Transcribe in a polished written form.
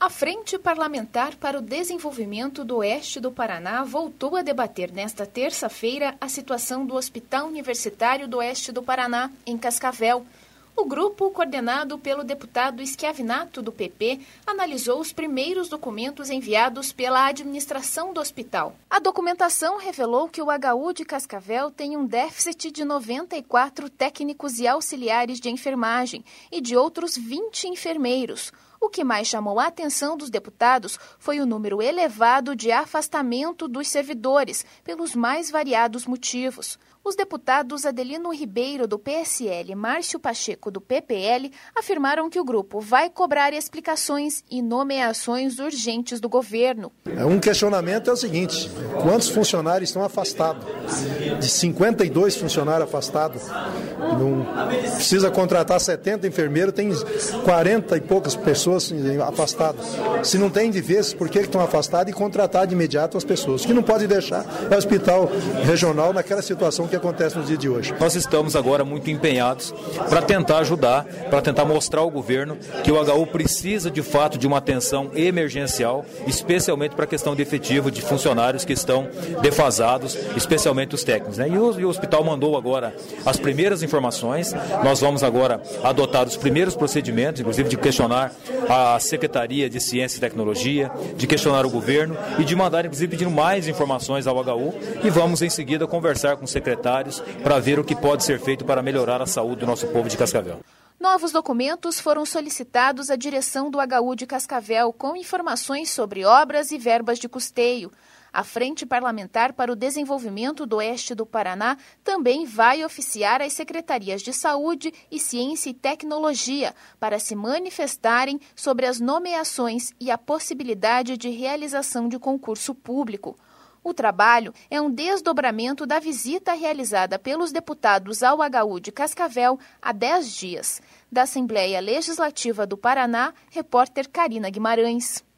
A Frente Parlamentar para o Desenvolvimento do Oeste do Paraná voltou a debater nesta terça-feira a situação do Hospital Universitário do Oeste do Paraná, em Cascavel. O grupo, coordenado pelo deputado Schiavinato, do PP, analisou os primeiros documentos enviados pela administração do hospital. A documentação revelou que o HU de Cascavel tem um déficit de 94 técnicos e auxiliares de enfermagem e de outros 20 enfermeiros. O que mais chamou a atenção dos deputados foi o número elevado de afastamento dos servidores, pelos mais variados motivos. Os deputados Adelino Ribeiro, do PSL, e Márcio Pacheco, do PPL, afirmaram que o grupo vai cobrar explicações e nomeações urgentes do governo. Um questionamento é o seguinte: quantos funcionários estão afastados? De 52 funcionários afastados, não precisa contratar 70 enfermeiros, tem 40 e poucas pessoas afastadas. Se não tem de vez, por que estão afastados, e contratar de imediato as pessoas? O que não pode deixar é o hospital regional naquela situação que acontece no dia de hoje. Nós estamos agora muito empenhados para tentar ajudar, para tentar mostrar ao governo que o HU precisa de fato de uma atenção emergencial, especialmente para a questão de efetivo de funcionários que estão defasados, especialmente os técnicos, né? E o hospital mandou agora as primeiras informações. Nós vamos agora adotar os primeiros procedimentos, inclusive de questionar a Secretaria de Ciência e Tecnologia, de questionar o governo e de mandar, inclusive, pedindo mais informações ao HU, e vamos em seguida conversar com os secretários para ver o que pode ser feito para melhorar a saúde do nosso povo de Cascavel. Novos documentos foram solicitados à direção do HU de Cascavel com informações sobre obras e verbas de custeio. A Frente Parlamentar para o Desenvolvimento do Oeste do Paraná também vai oficiar as secretarias de Saúde e Ciência e Tecnologia para se manifestarem sobre as nomeações e a possibilidade de realização de concurso público. O trabalho é um desdobramento da visita realizada pelos deputados ao HU de Cascavel há 10 dias. Da Assembleia Legislativa do Paraná, repórter Karina Guimarães.